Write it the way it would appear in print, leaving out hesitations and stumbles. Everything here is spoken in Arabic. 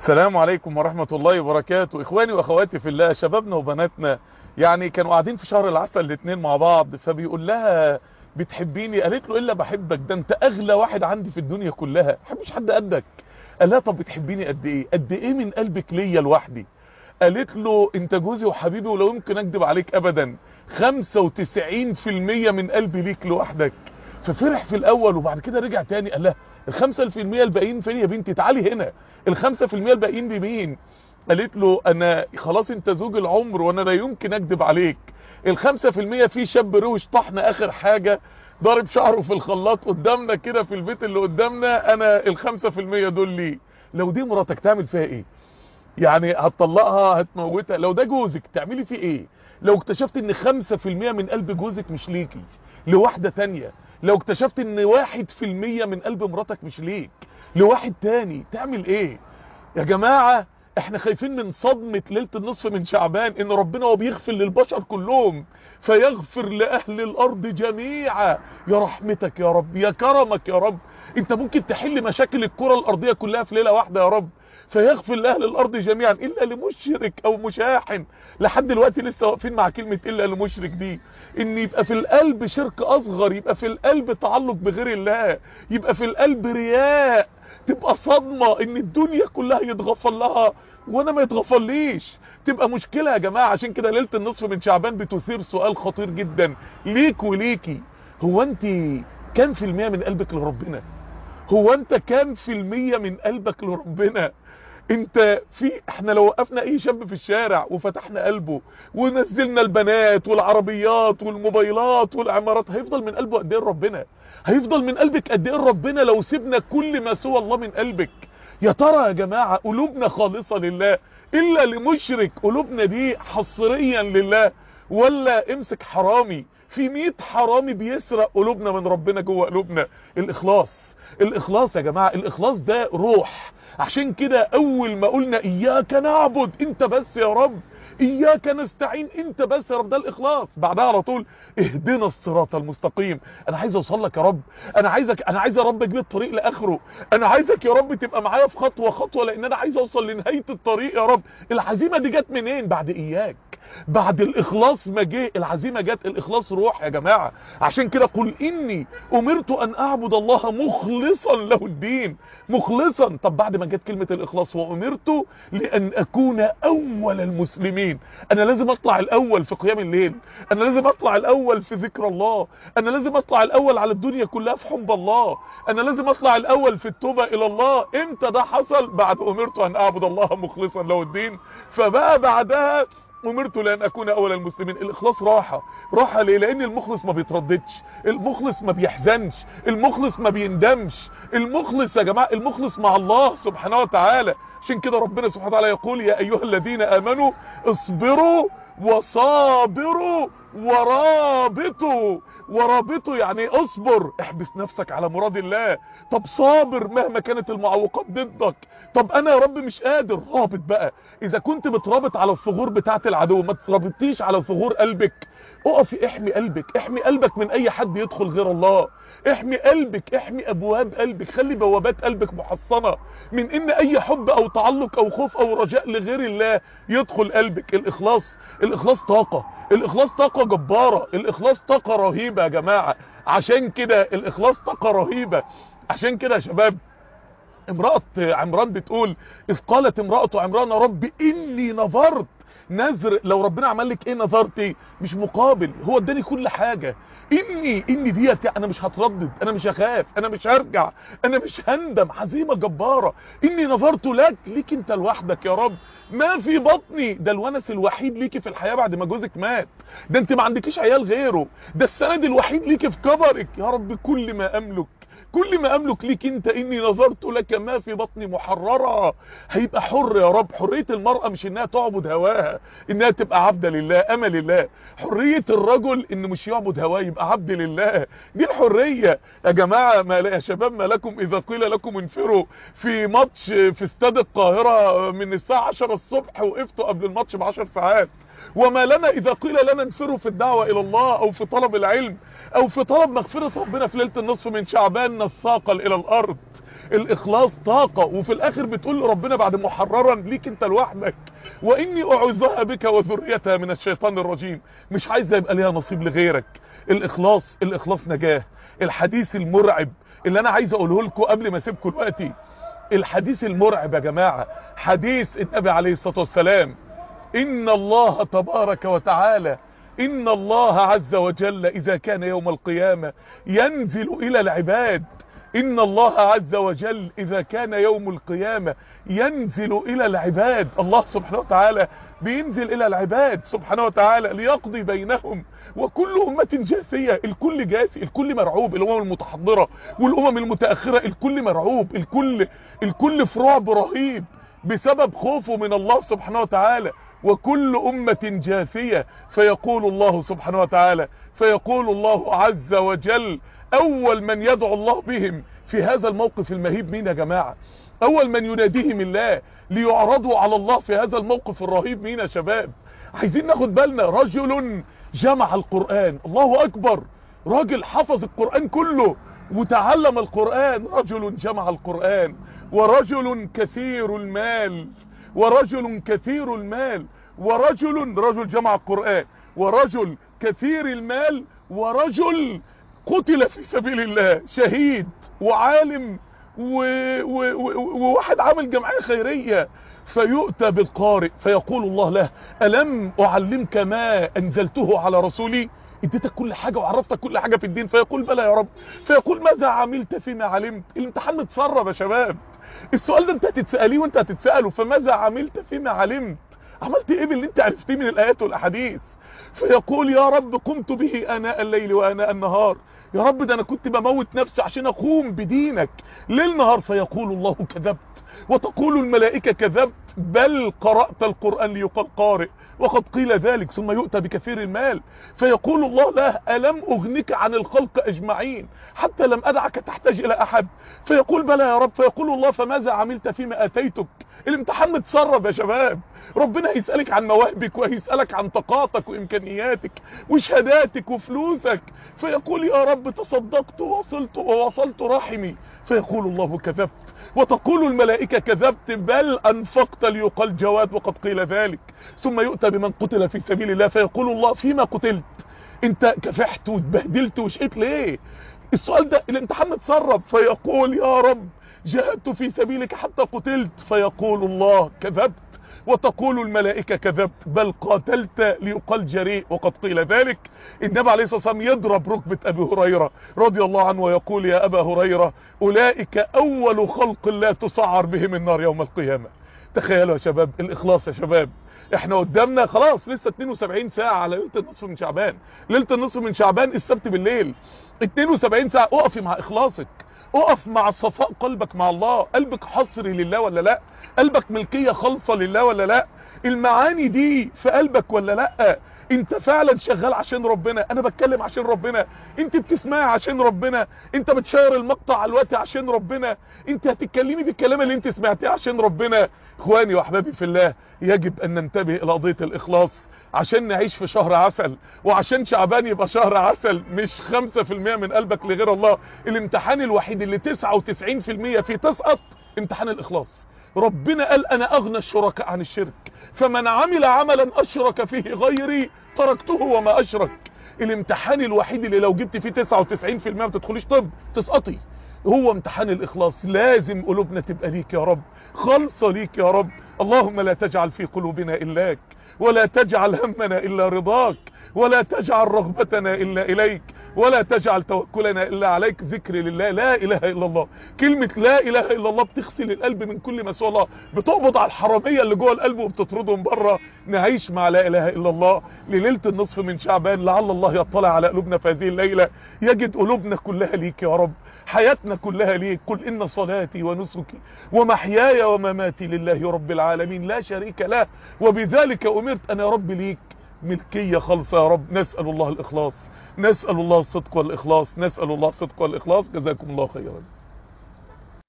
السلام عليكم ورحمة الله وبركاته. اخواني واخواتي في الله، شبابنا وبناتنا، يعني كانوا قاعدين في شهر العسل الاتنين مع بعض، فبيقول لها بتحبيني؟ قالت له الا بحبك، ده انت اغلى واحد عندي في الدنيا كلها، ما بحبش حد قدك. قال لها طب بتحبيني قد ايه؟ قد ايه من قلبك ليا لوحدي؟ قالت له انت جوزي وحبيبي ولو يمكن اكذب عليك ابدا، 95% من قلبي ليك لوحدك. ففرح في الاول وبعد كده رجع تاني قال لها ال5% الباقيين فين يا بنتي؟ تعالي هنا، ال5% الباقيين بمين؟ قالت له انا خلاص انت زوج العمر وانا لا يمكن اكذب عليك. ال5% في شاب روش طحن اخر حاجة ضارب شعره في الخلاط قدامنا كده في البيت اللي قدامنا، انا ال5% دول ليه. لو دي مراتك تعمل فيها ايه؟ يعني هتطلقها هتموتها؟ لو ده جوزك تعملي فيه ايه؟ لو اكتشفت ان 5% من قلب جوزك مش ليكي لواحدة تانية، لو اكتشفت ان 1% من قلب مراتك مش ليك لواحد تاني، تعمل ايه؟ يا جماعة احنا خايفين من صدمة ليلة النصف من شعبان، ان ربنا هو بيغفر للبشر كلهم فيغفر لأهل الارض جميعا. يا رحمتك يا رب، يا كرمك يا رب، انت ممكن تحل مشاكل الكرة الارضية كلها في ليلة واحدة يا رب، فيغفر لأهل الارض جميعا الا لمشرك او مشاحن. لحد دلوقتي لسه واقفين مع كلمة الا لمشرك دي، ان يبقى في القلب شرك اصغر، يبقى في القلب تعلق بغير الله، يبقى في القلب رياء، تبقى صدمة ان الدنيا كلها يتغفر لها وانا ما يتغفر ليش، تبقى مشكلة يا جماعة. عشان كده ليلة النصف من شعبان بتثير سؤال خطير جدا ليك وليكي، هو انت كام في المية من قلبك لربنا؟ هو انت كام في المية من قلبك لربنا؟ انت احنا لو وقفنا اي شاب في الشارع وفتحنا قلبه ونزلنا البنات والعربيات والموبايلات والعمارات، هيفضل من قلبه قد ايه ربنا؟ هيفضل من قلبك قد ايه ربنا لو سيبنا كل ما سوى الله من قلبك؟ يا ترى يا جماعة قلوبنا خالصة لله الا لمشرك؟ قلوبنا دي حصريا لله ولا امسك حرامي في 100 حرامي بيسرق قلوبنا من ربنا جوه قلوبنا؟ الاخلاص يا جماعة، الاخلاص ده روح. عشان كده اول ما قلنا اياك نعبد انت بس يا رب، اياك نستعين انت بس يا رب، ده الاخلاص. بعدها على طول اهدنا الصراط المستقيم، انا عايز اوصل لك يا رب، انا عايز يا رب اجيب الطريق لاخره، انا عايزك يا رب تبقى معايا في خطوه خطوه، لان انا عايز اوصل لنهايه الطريق يا رب. العزيمه دي جت منين؟ بعد اياك، بعد الاخلاص ما جه العزيمه جت. الاخلاص روح يا جماعه. عشان كده قل اني امرت ان اعبد الله مخلصا له الدين، مخلصا. طب بعد ما جت كلمه الاخلاص وامرت لان اكون اول المسلمين، انا لازم اطلع الاول في قيام الليل، انا لازم اطلع الاول في ذكر الله، انا لازم اطلع الاول على الدنيا كلها في حب الله، انا لازم اطلع الاول في التوبه الى الله. امتى ده حصل؟ بعد امرت ان اعبد الله مخلصا له الدين. فبقى بعدها امرت لان اكون اول المسلمين. الاخلاص راحه ليه؟ لان المخلص ما بيترددش، المخلص ما بيحزنش، المخلص ما بيندمش، المخلص يا جماعه المخلص مع الله سبحانه وتعالى. عشان كده ربنا سبحانه وتعالى يقول يا ايها الذين امنوا اصبروا وصابروا ورابطوا. ورابطوا يعني اصبر، احبس نفسك على مراد الله. طب صابر مهما كانت المعوقات ضدك. طب انا يا رب مش قادر، رابط بقى. اذا كنت بترابط على الثغور بتاعت العدو، ما ترابطيش على ثغور قلبك. اقفي احمي قلبك، احمي قلبك من اي حد يدخل غير الله، احمي قلبك، احمي ابواب قلبك، خلي بوابات قلبك محصنة من ان اي حب او تعلق او خوف او رجاء لغير الله يدخل قلبك. الاخلاص طاقة، الاخلاص طاقة جبارة، الاخلاص طاقة رهيبة يا جماعة. عشان كده الاخلاص طاقة رهيبة. عشان كده يا شباب امرأة عمران بتقول اذ قالت امرأة عمران رب اني نظرت نذر. لو ربنا عمل لك ايه نظرتي؟ مش مقابل، هو اداني كل حاجة. اني ديت انا مش هتردد، انا مش هخاف، انا مش هرجع، انا مش هندم. عزيمة جبارة. اني نظرت ليك انت لوحدك يا رب، ما في بطني. ده الونس الوحيد ليكي في الحياة بعد ما جوزك مات، ده انت ما عندكيش عيال غيره، ده السند الوحيد ليكي في كبرك. يا رب كل ما املك ليك انت، اني نظرت لك ما في بطني محررة. هيبقى حر يا رب. حرية المرأة مش انها تعبد هواها، انها تبقى عبدة لله امل لله. حرية الرجل انه مش يعبد هواه، يبقى عبد لله. دي الحرية يا جماعة. يا شباب ما لكم اذا قيل لكم انفروا في ماتش في استاد القاهرة من الساعة 10 الصبح وقفتوا قبل الماتش ب10 ساعات؟ وما لنا اذا قيل لنا انفروا في الدعوة الى الله او في طلب العلم او في طلب مغفرة ربنا في ليلة النصف من شعبان نثاقل الى الارض؟ الاخلاص طاقة، وفي الاخر بتقول لربنا بعد محررا ليك انت لوحدك، واني اعوذها بك وذريتها من الشيطان الرجيم، مش عايزه يبقى ليها نصيب لغيرك. الاخلاص نجاة. الحديث المرعب اللي انا عايز اقوله لكم قبل ما اسيبكم دلوقتي، الحديث المرعب يا جماعة، حديث النبي عليه الصلاة والسلام: ان الله تبارك وتعالى، ان الله عز وجل اذا كان يوم القيامة ينزل الى العباد. ان الله عز وجل اذا كان يوم القيامة ينزل الى العباد. الله سبحانه وتعالى بينزل الى العباد سبحانه وتعالى ليقضي بينهم، وكل امة جاثية، الكل جاثي، الكل مرعوب، الامم المتحضرة والامم المتأخرة الكل مرعوب، الكل في رعب رهيب بسبب خوفه من الله سبحانه وتعالى، وكل امة جاثية. فيقول الله سبحانه وتعالى، فيقول الله عز وجل: اول من يدعو الله بهم في هذا الموقف المهيب مين يا جماعة؟ اول من يناديهم الله ليعرضوا على الله في هذا الموقف الرهيب مين يا شباب؟ عايزين ناخد بالنا. رجل جمع القرآن، الله اكبر، راجل حفظ القرآن كله وتعلم القرآن. رجل جمع القرآن، ورجل كثير المال، ورجل كثير المال، رجل جمع القرآن، ورجل كثير المال، ورجل قتل في سبيل الله، شهيد وعالم وواحد عامل جمعية خيرية. فيؤتى بالقارئ فيقول الله له: ألم أعلمك ما أنزلته على رسولي؟ اديتك كل حاجة وعرفتك كل حاجة في الدين. فيقول: بلى يا رب. فيقول: ماذا عملت فيما علمت؟ الامتحان متسرب يا شباب، السؤال ده انت هتتسأليه وانت هتتسأله. فماذا عملت فيما علمت؟ عملت ايه باللي انت عرفتيه من الآيات والأحاديث؟ فيقول: يا رب قمت به آناء الليل وآناء النهار، يا رب ده انا كنت بموت نفسي عشان اقوم بدينك ليل نهار. فيقول الله: كذبت. وتقول الملائكة: كذبت، بل قرأت القرآن ليقال قارئ وقد قيل ذلك. ثم يؤتى بكثير المال فيقول الله له: ألم أغنك عن الخلق أجمعين حتى لم أدعك تحتاج إلى أحد؟ فيقول: بلى يا رب. فيقول الله: فماذا عملت فيما أتيتك؟ الامتحان متسرب يا شباب، ربنا هيسألك عن مواهبك وهيسألك عن طاقاتك وإمكانياتك وشهاداتك وفلوسك. فيقول: يا رب تصدقت ووصلت رحمي. فيقول الله: كذبت. وتقول الملائكة: كذبت، بل أنفقت ليقال جواد وقد قيل ذلك. ثم يؤتى بمن قتل في سبيل الله فيقول الله: فيما قتلت؟ انت كفحت واتبهدلت وشقيت ليه؟ السؤال ده الامتحان متسرب. فيقول: يا رب جاهدت في سبيلك حتى قتلت. فيقول الله: كذبت. وتقول الملائكة: كذبت، بل قاتلت ليقال جريء وقد قيل ذلك. النبي عليه الصلاة والسلام يضرب ركبة أبي هريرة رضي الله عنه ويقول: يا أبا هريرة، أولئك أول خلق لا تسعر بهم النار يوم القيامة. تخيلوا يا شباب الإخلاص يا شباب. احنا قدامنا خلاص لسه 72 ساعة على ليلة النصف من شعبان. ليلة النصف من شعبان السبت بالليل، 72 ساعة. اقفي مع إخلاصك، اقف مع صفاء قلبك مع الله. قلبك حصري لله ولا لا؟ قلبك ملكية خالصة لله ولا لا؟ المعاني دي في قلبك ولا لا؟ انت فعلا شغال عشان ربنا؟ انا بتكلم عشان ربنا؟ انت بتسمعي عشان ربنا؟ انت بتشير المقطع على الوقت عشان ربنا؟ انت هتتكلمي بالكلام اللي انت سمعتيه عشان ربنا؟ اخواني واحبابي في الله، يجب ان ننتبه الى قضية الاخلاص عشان نعيش في شهر عسل، وعشان شعبان يبقى شهر عسل مش 5% من قلبك لغير الله. الامتحان الوحيد اللي 99% فيه تسقط امتحان الاخلاص. ربنا قال: انا اغنى الشركاء عن الشرك، فمن عمل عملا اشرك فيه غيري تركته وما اشرك. الامتحان الوحيد اللي لو جبت فيه 99% ما تدخليش طب تسقطي، هو امتحان الاخلاص. لازم قلوبنا تبقى ليك يا رب، خالصة ليك يا رب. اللهم لا تجعل في قلوبنا إلاك، ولا تجعل همنا إلا رضاك، ولا تجعل رغبتنا إلا إليك، ولا تجعل توكلنا إلا عليك. ذكر لله لا إله إلا الله. كلمة لا إله إلا الله بتغسل القلب من كل ما سوى الله، بتقبض على الحرامية اللي جوه القلب وبتطردهم بره. نعيش مع لا إله إلا الله لليلة النصف من شعبان، لعل الله يطلع على قلوبنا في هذه الليلة، يجد قلوبنا كلها ليك يا رب، حياتنا كلها ليك. قل إن صلاتي ونسكي ومحياي ومماتي لله رب العالمين لا شريك له وبذلك أمرت. أنا يا رب ليك ملكية خالصة يا رب. نسأل الله الإخلاص، نسأل الله الصدق والإخلاص، نسأل الله الصدق والإخلاص. جزاكم الله خيرا.